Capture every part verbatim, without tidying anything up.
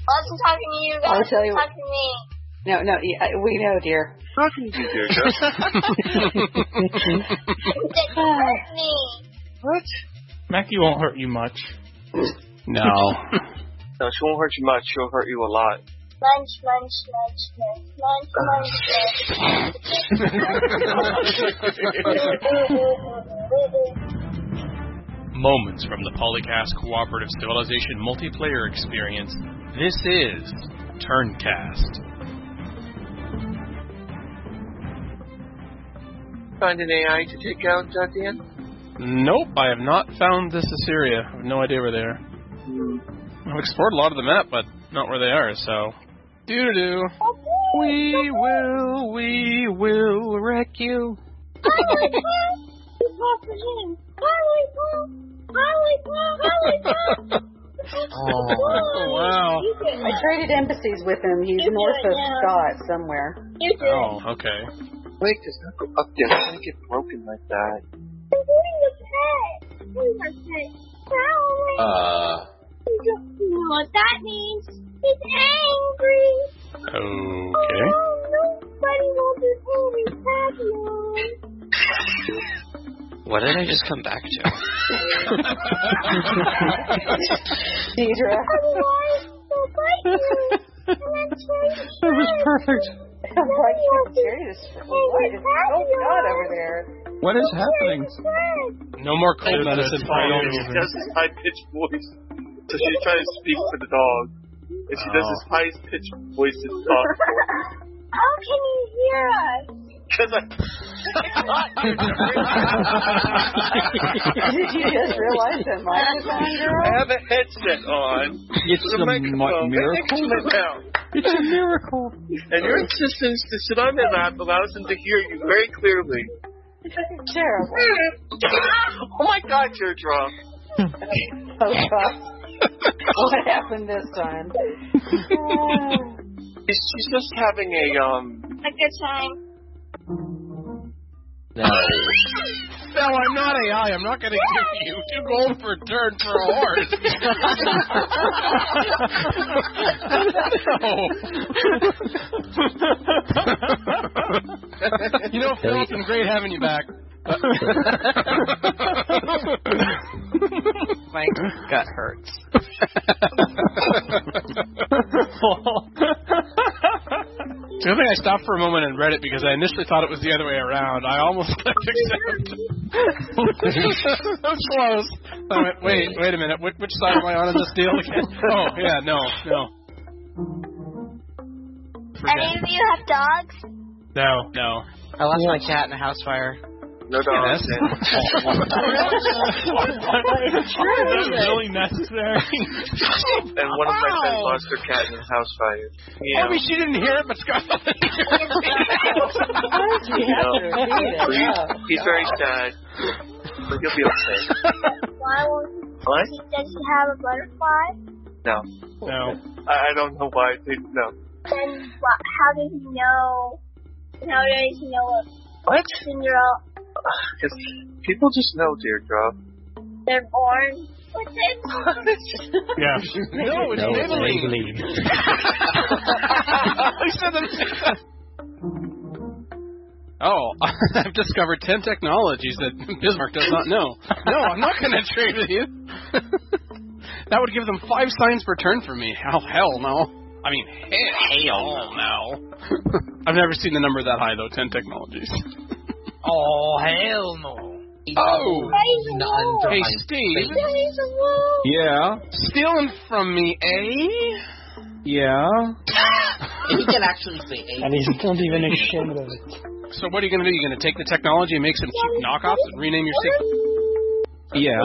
wasn't talking to you guys. I'll tell you. Talking to me. No, no, yeah, we know, dear. Talking to you, dear. It hurt me. What? Mackie won't hurt you much. No. No, she won't hurt you much. She'll hurt you a lot. Lunch, lunch, lunch, lunch, lunch, lunch. Moments from the Polycast Cooperative Civilization multiplayer experience. This is Turncast. Find an A I to take out, uh, Dan? Nope, I have not found this Assyria. I have no idea where they are. Hmm. I've explored a lot of the map, but not where they are, so... Doo-doo-doo. We will, we will wreck you. Oh, wow. I traded embassies with him. He's north of Scott somewhere. Oh, okay. Wait, does not go up there. It's gonna get broken like that. Uh. You know what that means? He's angry. Okay. Oh, nobody will be angry. What did I just come back to? Deidre. That was perfect. I'm like, you're serious. What is so God over there? What is happening? No more cold medicine for you. She does this high-pitched voice. So she's trying to speak for the dog. And she does this highest-pitched voice as possible. How can you hear us? Because I... Did you just realize that Mike was on, girl? I have a headset on. It's a a microphone. miracle. It's a miracle. And your insistence to sit on their lap allows them to hear you very clearly. Terrible. Oh my God, Teardrop. Oh, God. What happened this time? She's, she's just having a, um... A good time. No. No, I'm not A I. I'm not going to give you two gold for a turn for a horse. No. You know, Phil, it's been great having you back. My gut hurts. The other thing, I stopped for a moment and read it because I initially thought it was the other way around. I almost clicked accept. That was close. I went, wait, wait a minute. Which, which side am I on in this deal again? Oh, yeah, no, no. Any of you have dogs? No, no. I lost my cat in a house fire. No dogs. Yes. That was really necessary. And one of my friends lost her cat in a house fire. Yeah. Maybe she didn't hear it, but Scott. he's, he's very sad. But he'll be okay. Why won't he? What? Does he have a butterfly? No. No. I, I don't know why. They, no. Then what, how does he know? How does he know what? What? Cinderella. Because people just know, Deirdre. They're born with it. Yeah. No, it's No, Maybelline. I said that. Oh, I've discovered ten technologies that Bismarck does not know. No, I'm not going to trade with you. That would give them five signs per turn for me. Oh, hell no. I mean, hell no. I've never seen the number that high, though. Ten technologies. Oh, hell no. Oh. None. Hey, Steve. Yeah. Stealing from me, eh? Yeah. And he can actually say eight. And he's not even ashamed of it. So what are you going to do? You're going to take the technology and make some cheap knockoffs and rename your secret? Yeah.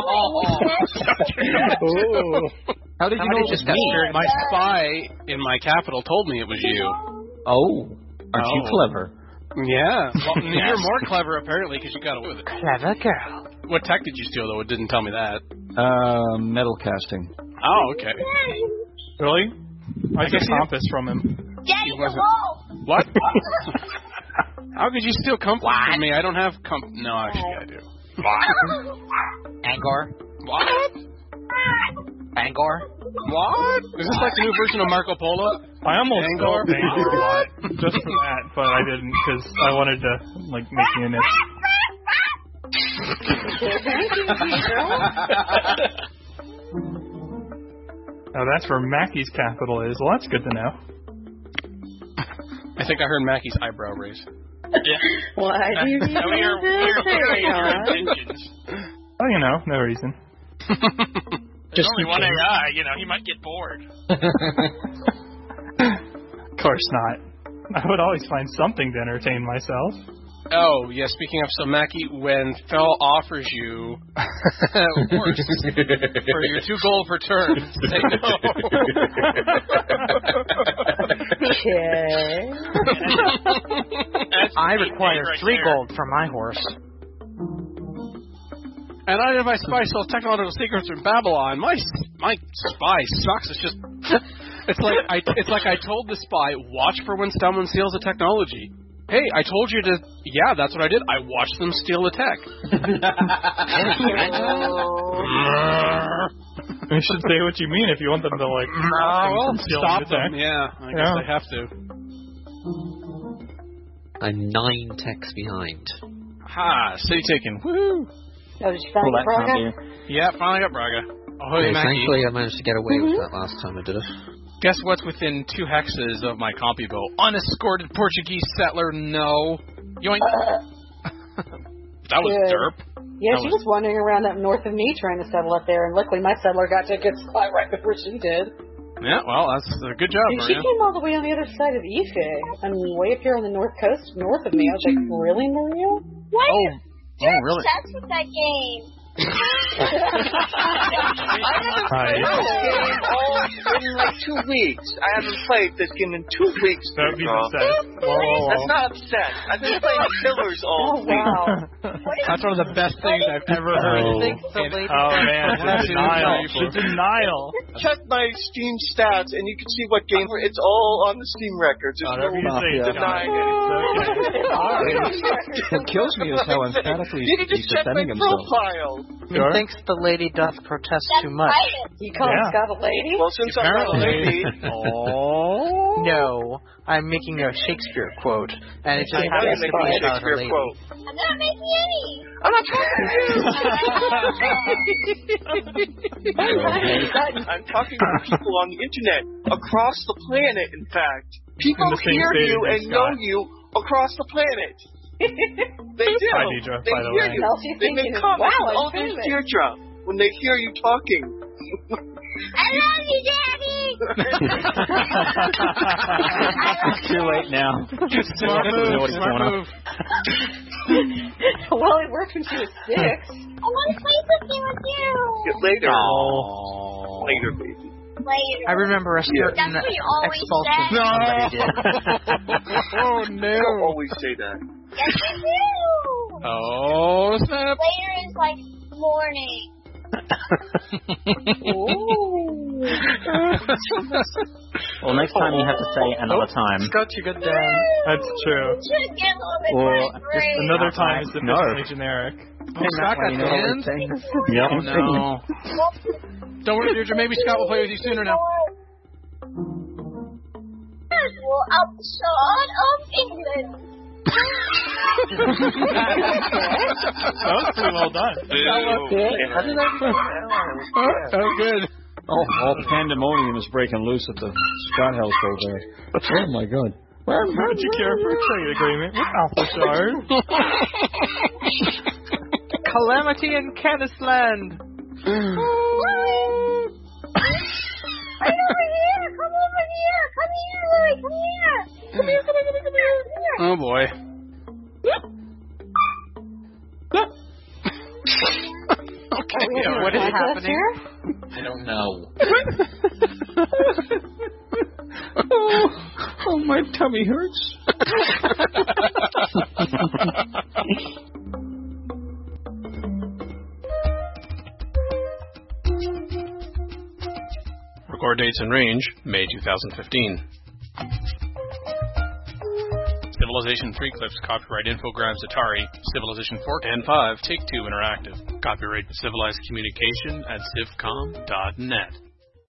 Oh. How did you know it was me? My spy in my capital told me it was you. Oh. Aren't Oh. you clever? Yeah. Well, you're more clever, apparently, because you got away with it. Clever girl. What tech did you steal, though? It didn't tell me that. Uh, metal casting. Oh, okay. Really? I get a compass from him. Daddy, the wasn't- ball. What? How could you steal compass from me? I don't have comp... No, actually, I do. Angor. What? Angor. What? Is this like the new version of Marco Polo? I almost Angor? spelled Bangor a lot just for that, but I didn't because I wanted to like make the init. Now that's where Mackey's capital is. Well, that's good to know. I think I heard Mackey's eyebrow raise. Why do you need we are, we are clearing your intentions. Oh, you know, no reason. There's only one A I, you know, he might get bored. Of course not. I would always find something to entertain myself. Oh, yeah, speaking of, so Mackie, when Fel offers you a horse for your two gold per turn, say no. Okay. I require right three there. gold for my horse. And I did my spy sells technological secrets from Babylon. My my spy sucks. It's just, it's like I it's like I told the spy, watch for when someone steals the technology. Hey, I told you to. Yeah, that's what I did. I watched them steal the tech. You should say what you mean if you want them to like Well, stop stop them. Yeah, I guess Yeah. I have to. I'm nine techs behind. Ha! City taken. Woo! Oh, did you find Well, the that can't Braga? be. Yeah, finally got Braga. Ahoy, Okay, Mackie. thankfully, I managed to get away with that last time I did it. Guess what's within two hexes of my compy bill? Unescorted Portuguese settler, no. Yoink. That was Good. derp. Yeah, That she was- was wandering around up north of me trying to settle up there, and luckily my settler got to a good spot right before she did. Yeah, well, that's a good job, Dude, she Maria. came all the way on the other side of Ife. I mean, way up here on the north coast, north of me. I was like, really, Maria? Why Oh, are you oh, really? obsessed with that game? I haven't played this game all in like two weeks. I haven't played this game in two weeks. That'd be Pedro. upset. Whoa, whoa, That's whoa. not upset. I've been playing Killers all Oh, week. wow. That's one of the best things I've ever heard. Oh. in- Oh man, the That's denial. before. The denial. Check my Steam stats, and you can see what game. It's all on the Steam records. There's Whatever you no say, yeah. denying it. What kills me is how emphatically You can he's just check my defending himself. profile. Sure. Thinks the lady doth protest That's too much. private. You call Yeah. Scott a lady? Well, since I'm not a lady, Oh. No, I'm making a Shakespeare quote, and it just I know happens you to make be a about her Shakespeare lady. quote. I'm not making any. I'm not talking to you. I'm talking to people on the internet, across the planet, in fact. People In the same hear state you as and you, know Scott. you across the planet. They do. Hi, Deidre, they by the hear way. you. All she's They thinking make is, comments. wow, I'm Oh, there's famous. Deirdre. When they hear you talking. I love you, Daddy. It's too late now. Smart You know move, what's smart going on. move. Well, it worked when she was six. I want to play something with you. Later. Aww. Later, baby. Later. I remember a certain That's what you always expulsion say. somebody did. Oh, You no. don't always say that. Yes, you do. Oh, snap. Later is like morning. Well, next time you have to say another time. Scott, you got down. That's true. Should get a little bit Well, more just great. Another Not time like- is sufficiently no. generic. Oh, Scott got You know what banned? I'm saying? Oh, no. Don't worry, Deirdre. Maybe Scott will play with you sooner now. Well, outside of England. That was pretty well done. Oh, that was good. Oh, all pandemonium is breaking loose at the Scott household there. Oh my god. Would you care for a trade agreement with Alpha Shard? Calamity in Canisland. Right over here! Come over here! Come here, Louie! Come here! Come here, come here, come here, come here! Come here. Oh, boy. Okay, yeah, What is Contest happening? here? I don't know. Oh, oh, my tummy hurts. Record dates and range, May twenty fifteen. Civilization three clips, copyright Infogrames Atari. Civilization four and five, Take-Two Interactive. Copyright Civilized Communication at civcom dot net.